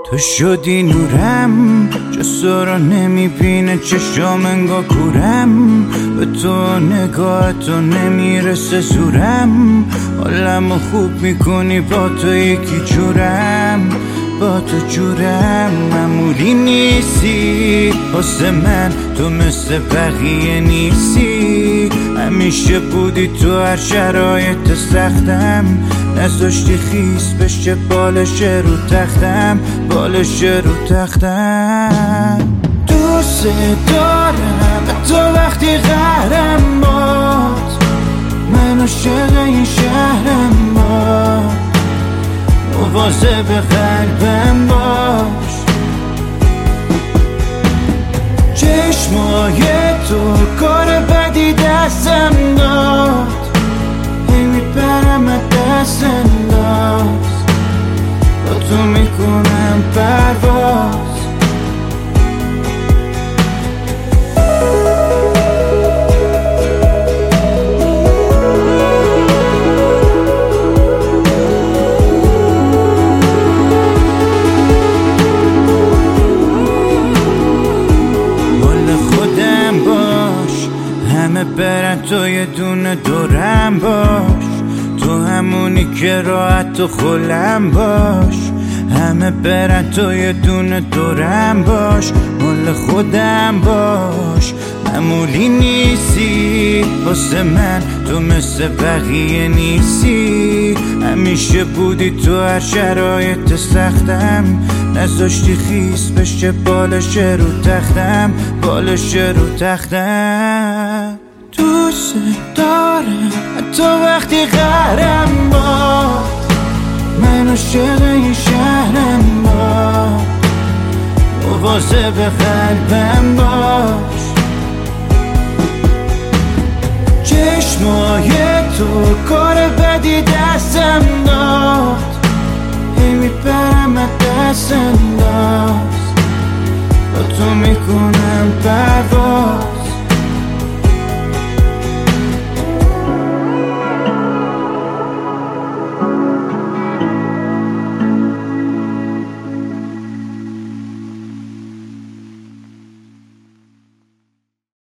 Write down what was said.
تو شدی نورم، جسا رو نمیبینه چشام انگار کورم. به تو نگاه تو نمیرسه زورم، حالمو خوب میکنی با تو یکی جورم. با تو جورم معمولی نیستی واسه من، تو مثل بقیه نیستی. همیشه بودی تو هر شرایط سختم، نذاشتی خیس بشه بالش رو تختم، بالش رو تختم. دوست دارم تو وقتی قهرم باد، من عاشق این شهرم باد. مواظب قلبم باش، چشمای تو کار بدی دستم داد، هی میپرم از دست انداز، با تو میکنم پرواز. همه برن تو یه دونه دورم باش، تو همونی که راحت تو خلم باش. همه برن تو یه دونه دورم باش، مال خودم باش. معمولی نیستی واسه من، تو مثل بقیه نیستی. همیشه بودی تو هر شرایط سختم، نذاشتی خیس بشه بالش رو تختم، بالش رو تختم. دوست دارم تو وقتی قهرم باد، من عاشق این شهرم باد. مواظب قلبم باش، چشمای تو کار بدی دستم داد،